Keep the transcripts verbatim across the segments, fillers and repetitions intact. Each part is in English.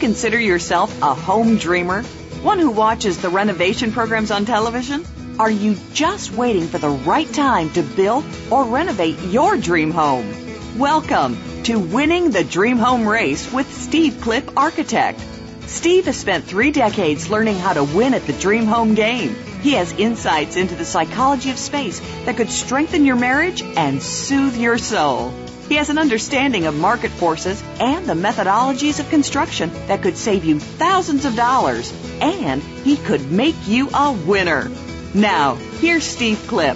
consider yourself a home dreamer? One who watches the renovation programs on television? Are you just waiting for the right time to build or renovate your dream home? Welcome to Winning the Dream Home Race with Steve Clip Architect. Steve has spent three decades learning how to win at the dream home game. He has insights into the psychology of space that could strengthen your marriage and soothe your soul. He has an understanding of market forces and the methodologies of construction that could save you thousands of dollars, and he could make you a winner. Now, here's Steve Clip.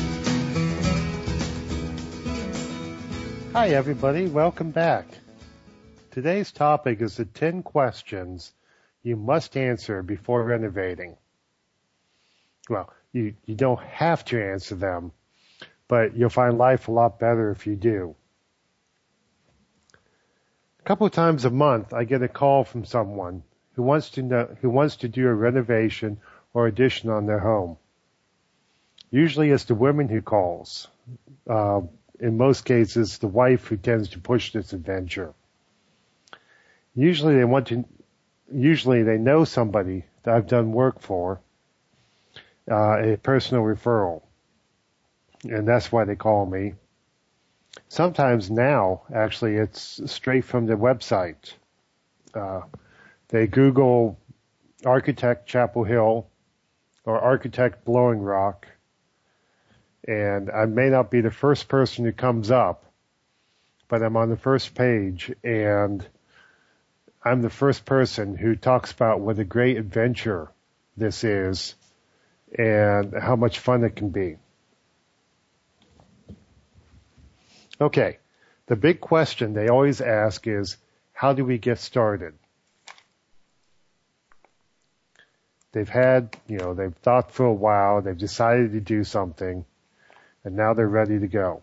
Hi, everybody. Welcome back. Today's topic is the ten questions you must answer before renovating. Well, you, you don't have to answer them, but you'll find life a lot better if you do. A couple of times a month, I get a call from someone who wants to know, who wants to do a renovation or addition on their home. Usually it's the woman who calls. Uh, in most cases, the wife who tends to push this adventure. Usually they want to, usually they know somebody that I've done work for, uh, a personal referral. And that's why they call me. Sometimes now, actually, it's straight from the website. Uh, they Google Architect Chapel Hill or Architect Blowing Rock, and I may not be the first person who comes up, but I'm on the first page, and I'm the first person who talks about what a great adventure this is and how much fun it can be. Okay, the big question they always ask is, how do we get started? They've had, you know, they've thought for a while, they've decided to do something, and now they're ready to go.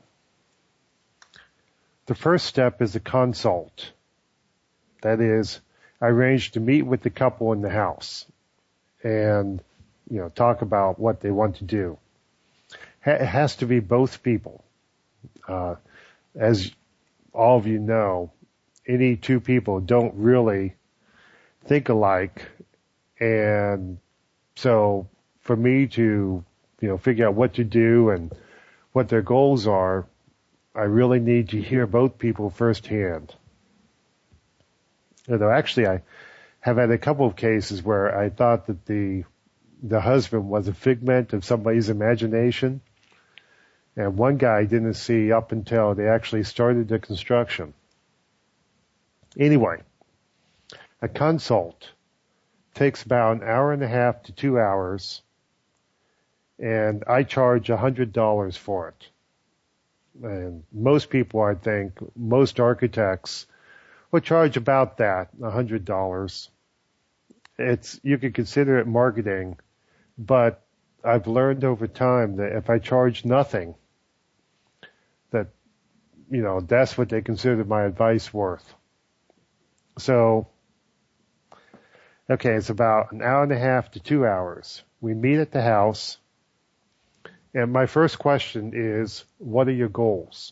The first step is a consult. That is, I arrange to meet with the couple in the house and, you know, talk about what they want to do. It has to be both people. Uh, As all of you know, any two people don't really think alike. And so for me to, you know, figure out what to do and what their goals are, I really need to hear both people firsthand. Although actually I have had a couple of cases where I thought that the, the husband was a figment of somebody's imagination. And one guy didn't see up until they actually started the construction. Anyway, a consult takes about an hour and a half to two hours, and I charge one hundred dollars for it. And most people, I think, most architects will charge about that, one hundred dollars. It's, you could consider it marketing, but I've learned over time that if I charge nothing, that, you know, that's what they consider my advice worth. So, okay, it's about an hour and a half to two hours. We meet at the house, and my first question is, what are your goals?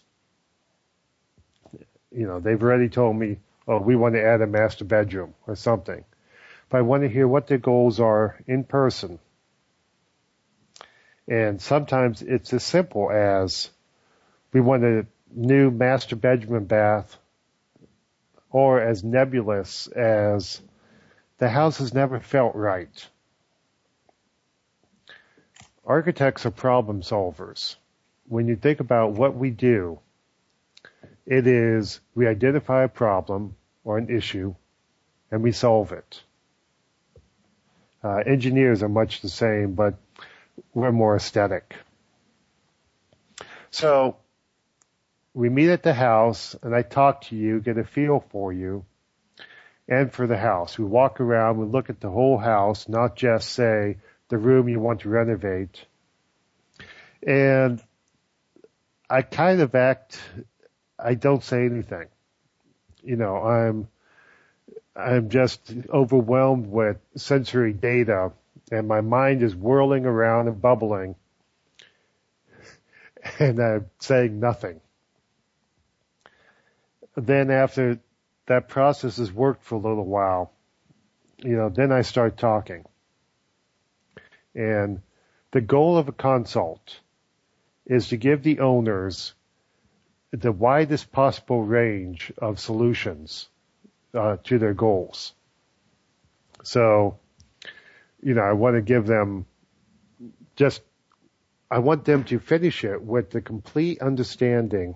You know, they've already told me, oh, we want to add a master bedroom or something. But I want to hear what their goals are in person. And sometimes it's as simple as, we want a new master bedroom and bath, or as nebulous as the house has never felt right. Architects are problem solvers. When you think about what we do, it is we identify a problem or an issue and we solve it. Uh, engineers are much the same, but we're more aesthetic. So, we meet at the house, and I talk to you, get a feel for you, and for the house. We walk around, we look at the whole house, not just, say, the room you want to renovate. And I kind of act, I don't say anything. You know, I'm, I'm just overwhelmed with sensory data, and my mind is whirling around and bubbling, and I'm saying nothing. Then after that process has worked for a little while, you know, then I start talking. And the goal of a consult is to give the owners the widest possible range of solutions uh, to their goals. So, you know, I want to give them just, I want them to finish it with the complete understanding.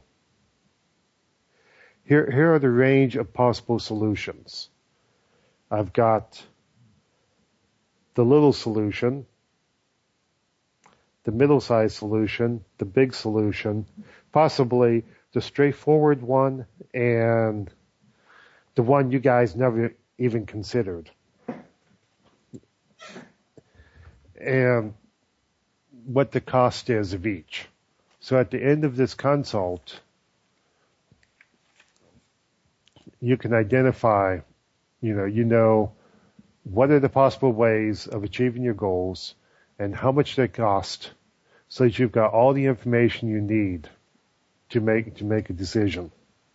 Here, here are the range of possible solutions. I've got the little solution, the middle-sized solution, the big solution, possibly the straightforward one, and the one you guys never even considered. And what the cost is of each. So at the end of this consult, you can identify, you know, you know, what are the possible ways of achieving your goals and how much they cost, so that you've got all the information you need to make, to make a decision.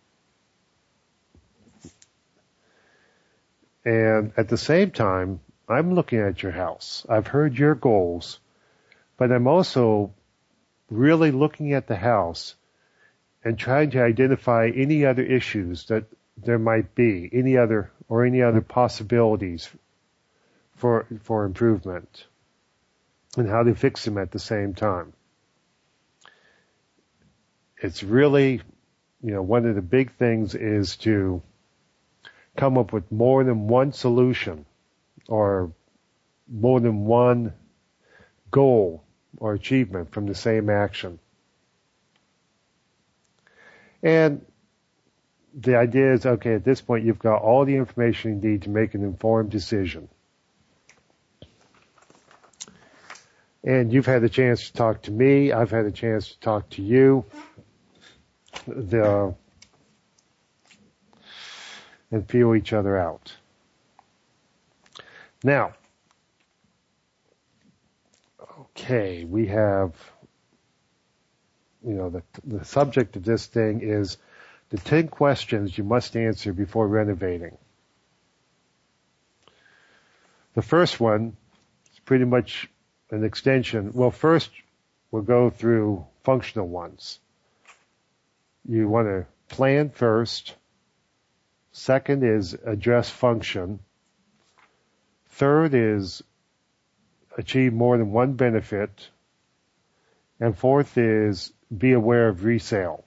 And at the same time, I'm looking at your house. I've heard your goals, but I'm also really looking at the house and trying to identify any other issues that there might be, any other or any other possibilities for for improvement, and how to fix them at the same time. It's really, you know, one of the big things is to come up with more than one solution or more than one goal or achievement from the same action. And the idea is, okay, at this point you've got all the information you need to make an informed decision. And you've had a chance to talk to me. I've had a chance to talk to you. The, and feel each other out. Now, okay, we have, you know, the, the subject of this thing is the ten questions you must answer before renovating. The first one is pretty much an extension. Well, first we'll go through functional ones. You want to plan first. Second is address function. Third is achieve more than one benefit. And fourth is be aware of resale.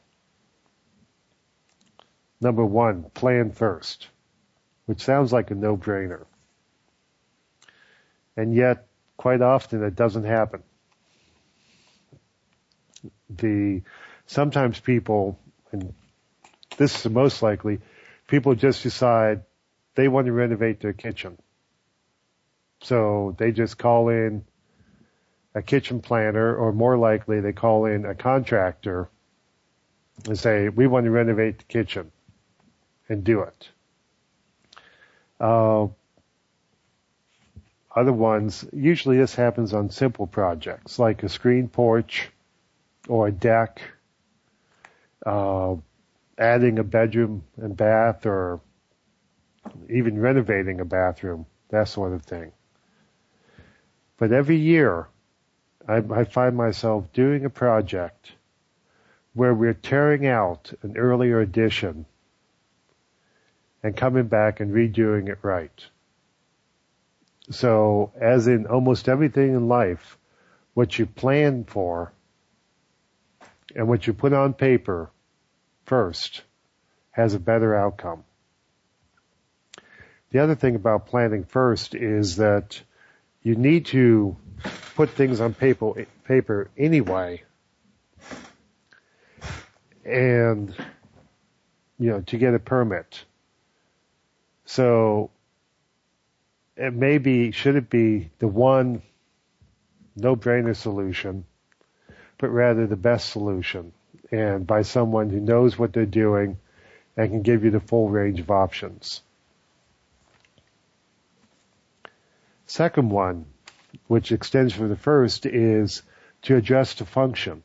Number one, plan first, which sounds like a no-brainer. And yet, quite often it doesn't happen. The, sometimes people, and this is the most likely, people just decide they want to renovate their kitchen. So they just call in a kitchen planner, or more likely they call in a contractor and say, we want to renovate the kitchen, and do it. Uh, other ones, usually this happens on simple projects, like a screen porch or a deck, uh, adding a bedroom and bath, or even renovating a bathroom, that sort of thing. But every year, I, I find myself doing a project where we're tearing out an earlier edition and coming back and redoing it right. So, as in almost everything in life, what you plan for and what you put on paper first has a better outcome. The other thing about planning first is that you need to put things on paper, paper anyway, and, you know, to get a permit. So, it may be, should it be the one no-brainer solution, but rather the best solution, and by someone who knows what they're doing and can give you the full range of options. Second one, which extends from the first, is to adjust the function.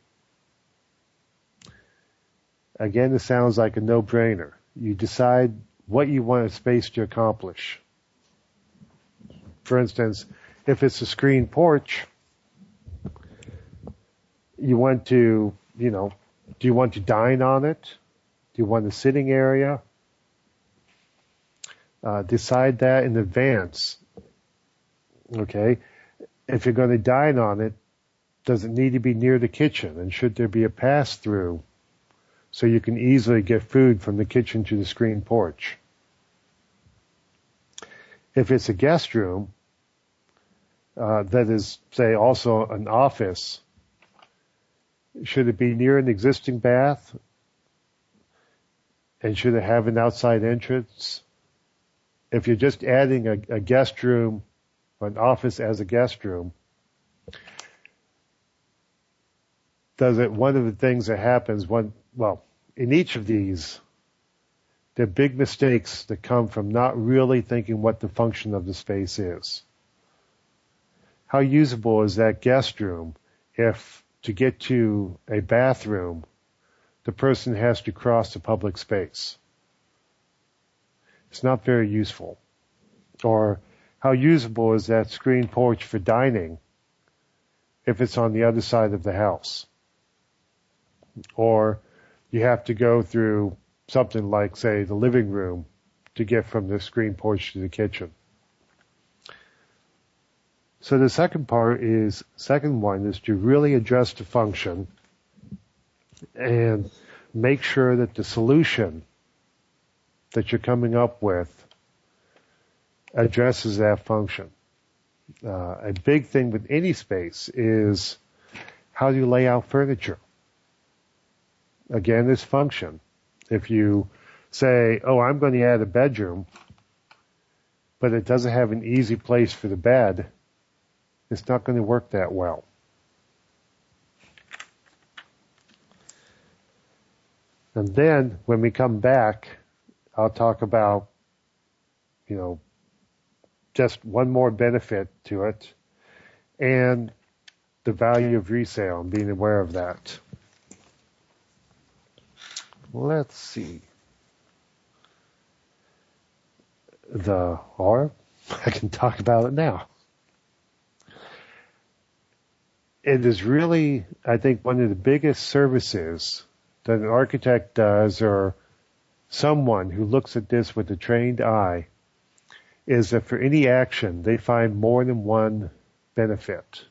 Again, it sounds like a no-brainer. You decide what you want a space to accomplish. For instance, if it's a screened porch, you want to, you know, do you want to dine on it? Do you want a sitting area? Uh, decide that in advance. Okay? If you're going to dine on it, does it need to be near the kitchen? And should there be a pass-through so you can easily get food from the kitchen to the screened porch? If it's a guest room, uh, that is, say, also an office, should it be near an existing bath? And should it have an outside entrance? If you're just adding a, a guest room, or an office as a guest room, does it, one of the things that happens when, well, in each of these, there are big mistakes that come from not really thinking what the function of the space is. How usable is that guest room if, to get to a bathroom, the person has to cross the public space? It's not very useful. Or how usable is that screened porch for dining if it's on the other side of the house? Or you have to go through something like, say, the living room to get from the screened porch to the kitchen. So the second part is, second one is to really address the function and make sure that the solution that you're coming up with addresses that function. Uh, a big thing with any space is how do you lay out furniture? Again, this function. If you say, oh, I'm going to add a bedroom, but it doesn't have an easy place for the bed, it's not going to work that well. And then when we come back, I'll talk about, you know, just one more benefit to it and the value of resale and being aware of that. Let's see. The, or I can talk about it now. It is really, I think, one of the biggest services that an architect does, or someone who looks at this with a trained eye, is that for any action, they find more than one benefit.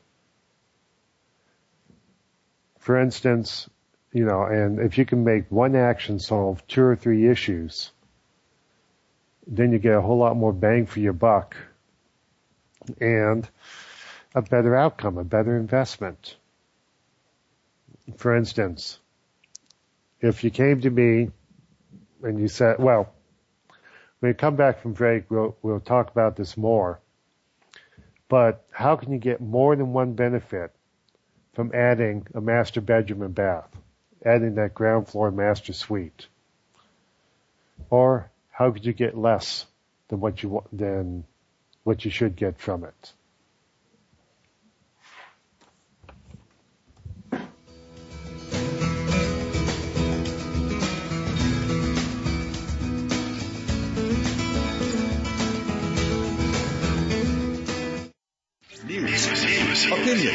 For instance, you know, and if you can make one action solve two or three issues, then you get a whole lot more bang for your buck and a better outcome, a better investment. For instance, if you came to me and you said, well, when we come back from break, we'll, we'll talk about this more, but how can you get more than one benefit from adding a master bedroom and bath, adding that ground floor master suite? Or how could you get less than what you than what you should get from it? Opinion.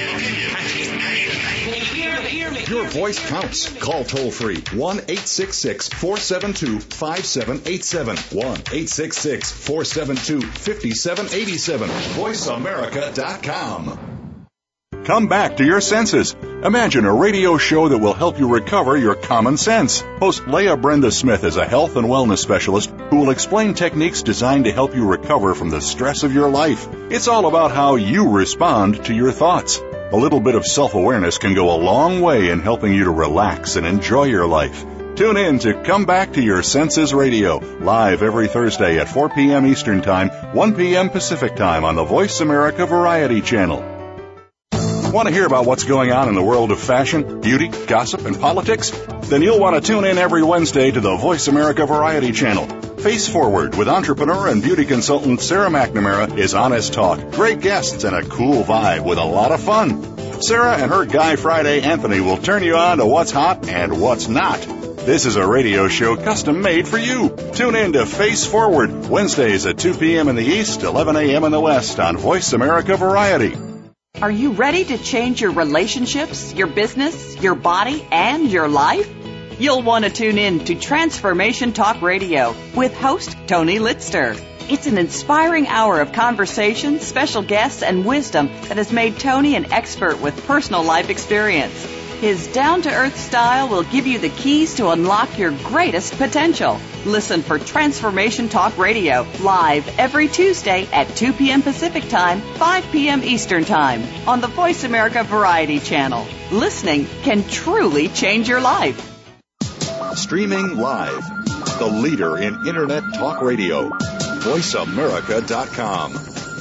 Your voice counts. Call toll free one eight six six, four seven two, five seven eight seven. one eight six six, four seven two, five seven eight seven. voice america dot com. Come back to your senses. Imagine a radio show that will help you recover your common sense. Host Leah Brenda Smith is a health and wellness specialist who will explain techniques designed to help you recover from the stress of your life. It's all about how you respond to your thoughts. A little bit of self-awareness can go a long way in helping you to relax and enjoy your life. Tune in to Come Back to Your Senses Radio, live every Thursday at four p.m. Eastern Time, one p.m. Pacific Time on the Voice America Variety Channel. Want to hear about what's going on in the world of fashion, beauty, gossip, and politics? Then you'll want to tune in every Wednesday to the Voice America Variety Channel. Face Forward with entrepreneur and beauty consultant Sarah McNamara is honest talk, great guests, and a cool vibe with a lot of fun. Sarah and her guy Friday Anthony will turn you on to what's hot and what's not. This is a radio show custom made for you. Tune in to Face Forward, Wednesdays at two p.m. in the East, eleven a.m. in the West on Voice America Variety. Are you ready to change your relationships, your business, your body, and your life? You'll want to tune in to Transformation Talk Radio with host Tony Litzter. It's an inspiring hour of conversation, special guests, and wisdom that has made Tony an expert with personal life experience. His down-to-earth style will give you the keys to unlock your greatest potential. Listen for Transformation Talk Radio live every Tuesday at two p.m. Pacific Time, five p.m. Eastern Time on the Voice America Variety Channel. Listening can truly change your life. Streaming live, the leader in Internet talk radio, voice america dot com.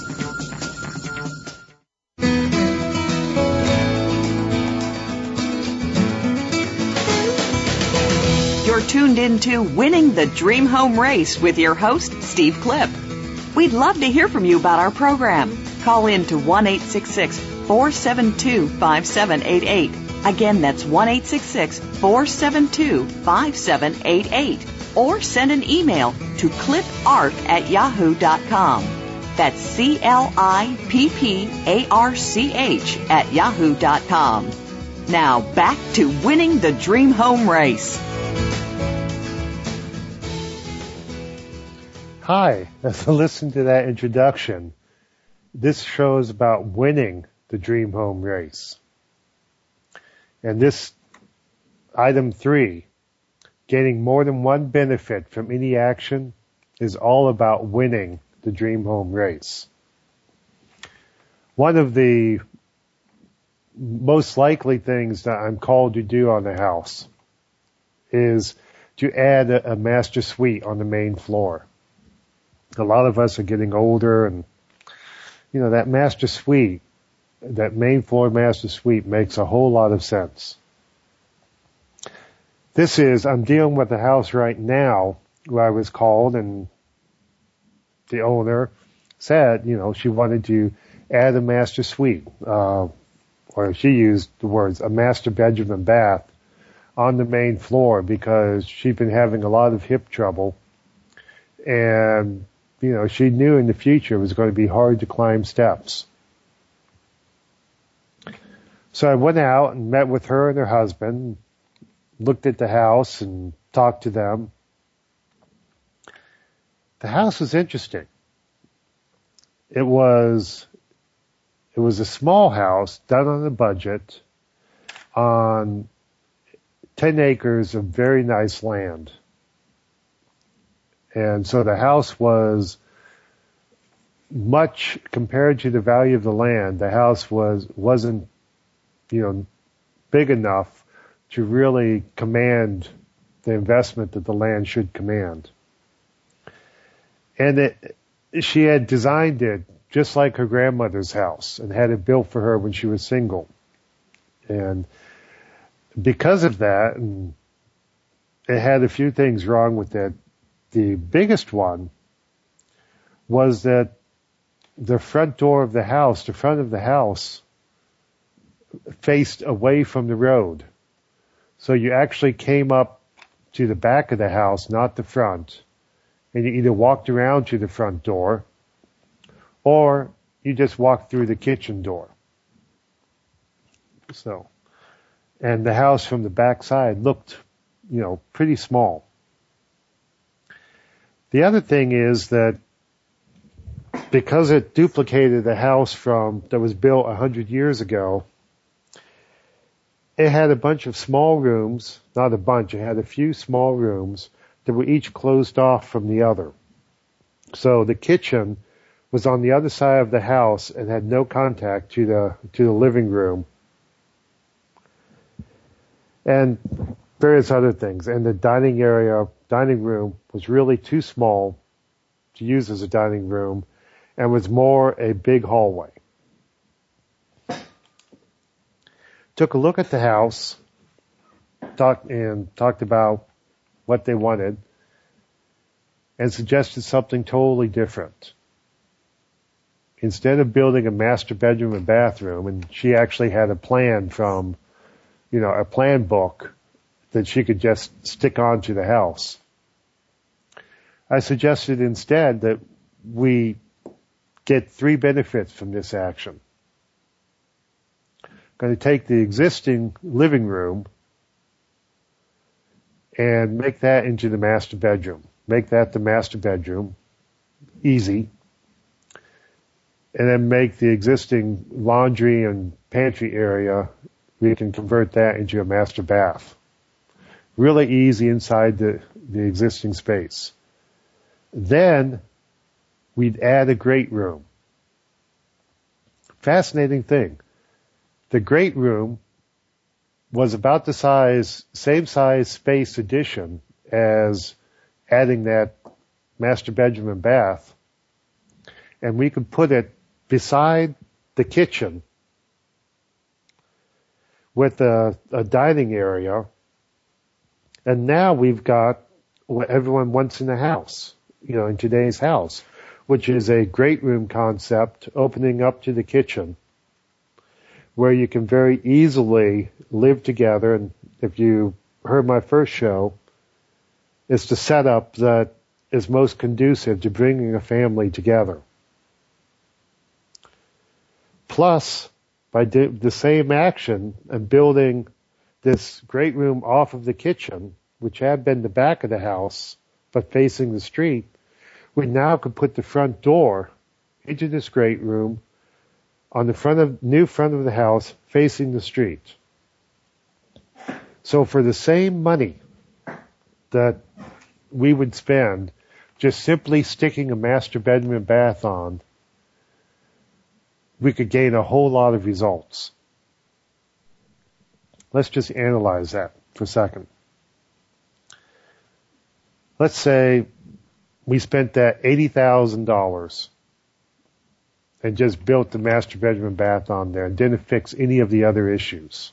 You're tuned into Winning the Dream Home Race with your host, Steve Clip. We'd love to hear from you about our program. Call in to one eight six six, four seven two, five seven eight eight. Again, that's one eight six six, four seven two, five seven eight eight. Or send an email to cliparc at yahoo dot com. That's C L I P P A R C H at yahoo dot com. Now, back to Winning the Dream Home Race. Hi, as I listen to that introduction, this show is about winning the dream home race. And this item three, gaining more than one benefit from any action, is all about winning the dream home race. One of the most likely things that I'm called to do on the house is to add a, a master suite on the main floor. A lot of us are getting older, and, you know, that master suite, that main floor master suite makes a whole lot of sense. This is, I'm dealing with a house right now where I was called, and the owner said, you know, she wanted to add a master suite, uh, or she used the words, a master bedroom and bath on the main floor because she'd been having a lot of hip trouble, and you know, she knew in the future it was going to be hard to climb steps. So I went out and met with her and her husband, looked at the house and talked to them. The house was interesting. It was, it was a small house done on a budget on ten acres of very nice land. And so the house was much, compared to the value of the land, the house was, wasn't, you know, big enough to really command the investment that the land should command. And it, she had designed it just like her grandmother's house and had it built for her when she was single. And because of that, and it had a few things wrong with it. The biggest one was that the front door of the house, the front of the house, faced away from the road. So you actually came up to the back of the house, not the front, and you either walked around to the front door or you just walked through the kitchen door. So, and the house from the back side looked, you know, pretty small. The other thing is that because it duplicated the house from that was built a hundred years ago, it had a bunch of small rooms, not a bunch, it had a few small rooms that were each closed off from the other. So the kitchen was on the other side of the house and had no contact to the to the living room. And various other things. And the dining area, dining room was really too small to use as a dining room and was more a big hallway. Took a look at the house, talked and talked about what they wanted, and suggested something totally different. Instead of building a master bedroom and bathroom, and she actually had a plan from, you know, a plan book that she could just stick onto the house. I suggested instead that we get three benefits from this action. I'm going to take the existing living room and make that into the master bedroom. Make that the master bedroom. Easy. And then make the existing laundry and pantry area, we can convert that into a master bath. Really easy inside the, the existing space. Then we'd add a great room. Fascinating thing. The great room was about the size, same size space addition as adding that master bedroom and bath. And we could put it beside the kitchen with a, a dining area. And now we've got what everyone wants in the house, you know, in today's house, which is a great room concept opening up to the kitchen where you can very easily live together. And if you heard my first show, it's the setup that is most conducive to bringing a family together. Plus, by do the same action and building this great room off of the kitchen, which had been the back of the house, but facing the street, we now could put the front door into this great room on the front of, new front of the house facing the street. So for the same money that we would spend just simply sticking a master bedroom and bath on, we could gain a whole lot of results. Let's just analyze that for a second. Let's say we spent that eighty thousand dollars and just built the master bedroom and bath on there and didn't fix any of the other issues.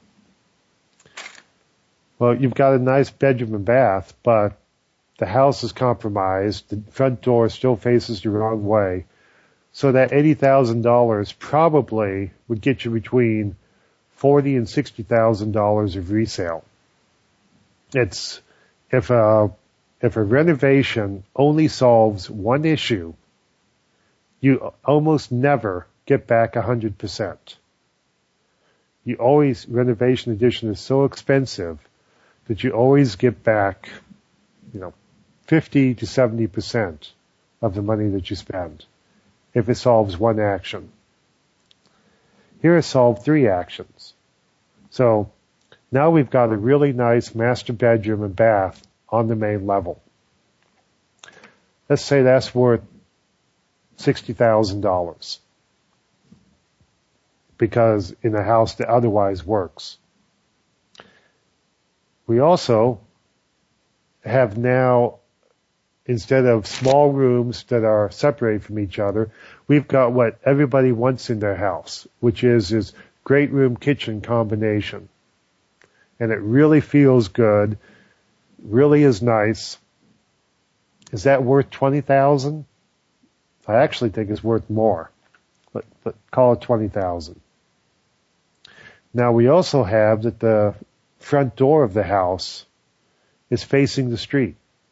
Well, you've got a nice bedroom and bath, but the house is compromised. The front door still faces the wrong way. So that eighty thousand dollars probably would get you between forty thousand dollars and sixty thousand dollars of resale. It's, if a, if a renovation only solves one issue, you almost never get back one hundred percent. You always, renovation addition is so expensive that you always get back, you know, fifty to seventy percent of the money that you spend if it solves one action. Here it solved three actions. So now we've got a really nice master bedroom and bath on the main level. Let's say that's worth sixty thousand dollars because in a house that otherwise works. We also have now, instead of small rooms that are separated from each other, we've got what everybody wants in their house, which is this great room kitchen combination. And it really feels good, really is nice. Is that worth twenty thousand dollars? I actually think it's worth more, but, but call it twenty thousand dollars. Now we also have that the front door of the house is facing the street.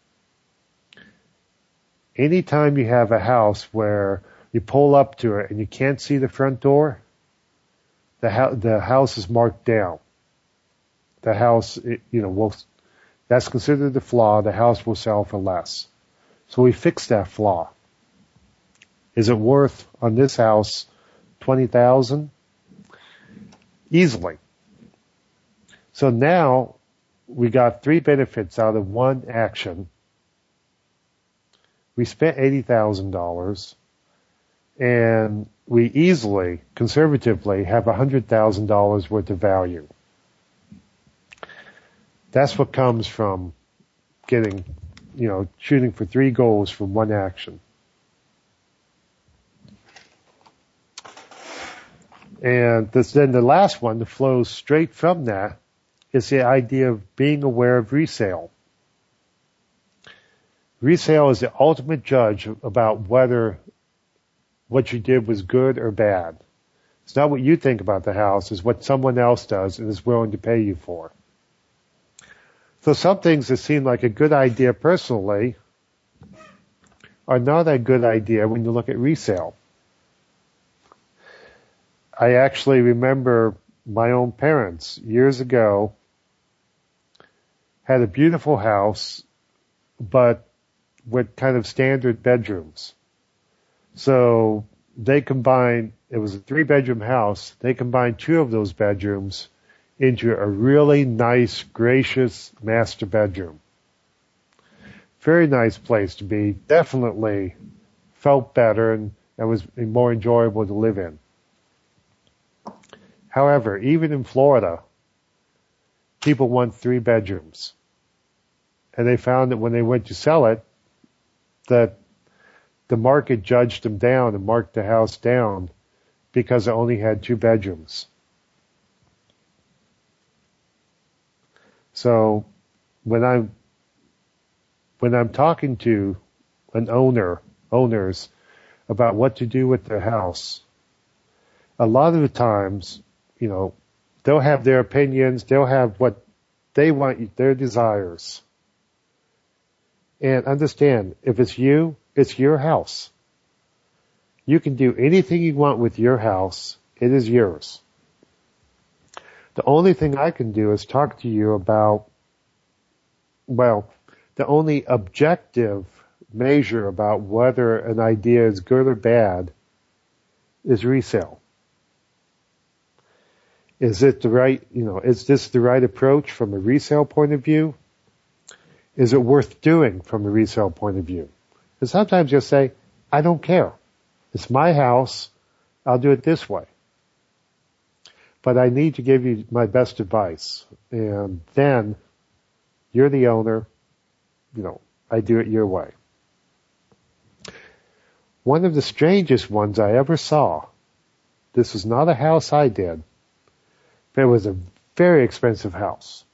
Anytime you have a house where you pull up to it and you can't see the front door, the, ho- the house is marked down. The house, it, you know, will, that's considered a flaw. The house will sell for less. So we fix that flaw. Is it worth on this house twenty thousand dollars? Easily. So now we got three benefits out of one action. We spent eighty thousand dollars and we easily, conservatively, have one hundred thousand dollars worth of value. That's what comes from getting, you know, shooting for three goals from one action. And this, then the last one that flows straight from that is the idea of being aware of resale. Resale is the ultimate judge about whether what you did was good or bad. It's not what you think about the house, it's what someone else does and is willing to pay you for. So some things that seem like a good idea personally are not a good idea when you look at resale. I actually remember my own parents years ago had a beautiful house, but with kind of standard bedrooms. So they combined, it was a three bedroom house, they combined two of those bedrooms into a really nice, gracious master bedroom. Very nice place to be. Definitely felt better and, and was more enjoyable to live in. However, even in Florida, people want three bedrooms. And they found that when they went to sell it, that the market judged them down and marked the house down because it only had two bedrooms. So when I'm when I'm talking to an owner, owners about what to do with their house, a lot of the times, you know, they'll have their opinions, they'll have what they want, their desires. And understand, if it's you, it's your house. You can do anything you want with your house. It is yours. The only thing I can do is talk to you about, well, the only objective measure about whether an idea is good or bad is resale. Is it the right, you know, is this the right approach from a resale point of view? Is it worth doing from a resale point of view? And sometimes you'll say, I don't care. It's my house. I'll do it this way. But I need to give you my best advice. And then you're the owner. You know, I do it your way. One of the strangest ones I ever saw, this was not a house I did, but it was a very expensive house.